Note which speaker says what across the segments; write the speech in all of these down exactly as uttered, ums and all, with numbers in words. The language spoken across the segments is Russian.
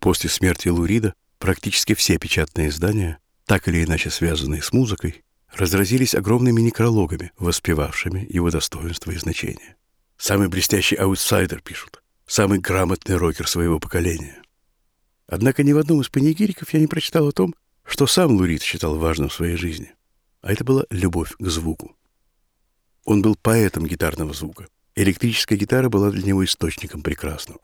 Speaker 1: После смерти Лурида практически все печатные издания, так или иначе связанные с музыкой, разразились огромными некрологами, воспевавшими его достоинства и значения. Самый блестящий аутсайдер, пишут, самый грамотный рокер своего поколения. Однако ни в одном из панигириков я не прочитал о том, что сам Лурид считал важным в своей жизни. А это была любовь к звуку. Он был поэтом гитарного звука. Электрическая гитара была для него источником прекрасного.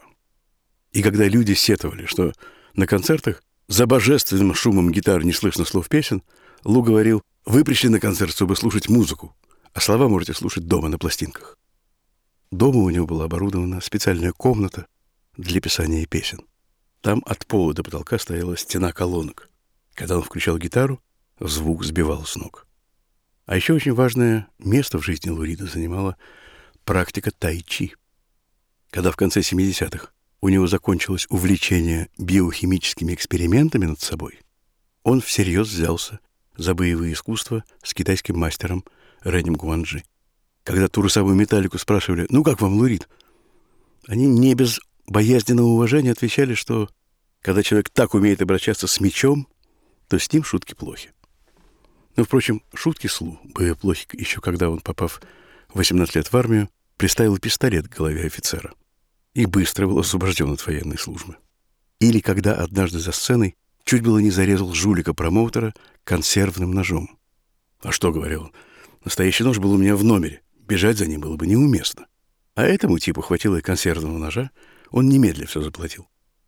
Speaker 1: И когда люди сетовали, что на концертах за божественным шумом гитар не слышно слов песен, Лу говорил: «Вы пришли на концерт, чтобы слушать музыку, а слова можете слушать дома на пластинках». Дома у него была оборудована специальная комната для писания песен. Там от пола до потолка стояла стена колонок. Когда он включал гитару, звук сбивал с ног. А еще очень важное место в жизни Лурида занимала практика тай-чи. Когда в конце семидесятых у него закончилось увлечение биохимическими экспериментами над собой, он всерьез взялся за боевые искусства с китайским мастером Рэнем Гуанджи. Когда ту же самую металлику спрашивали: «Ну как вам, Лурид?», они не без боязненного уважения отвечали, что когда человек так умеет обращаться с мечом, то с ним шутки плохи. Но, впрочем, шутки с Лу были плохи еще когда он, попав в восемнадцать лет в армию, приставил пистолет к голове офицера и быстро был освобожден от военной службы. Или когда однажды за сценой чуть было не зарезал жулика-промоутера консервным ножом. «А что, — говорил он, — настоящий нож был у меня в номере, бежать за ним было бы неуместно». А этому типу хватило и консервного ножа, он немедленно все заплатил.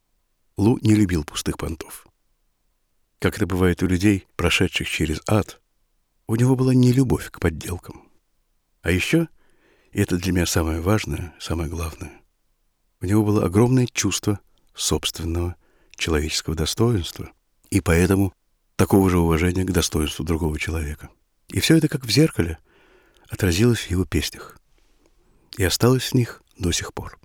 Speaker 1: Лу не любил пустых понтов. Как это бывает у людей, прошедших через ад, у него была нелюбовь к подделкам. А еще, и это для меня самое важное, самое главное, у него было огромное чувство собственного человеческого достоинства и поэтому такого же уважения к достоинству другого человека. И все это, как в зеркале, отразилось в его песнях и осталось в них до сих пор.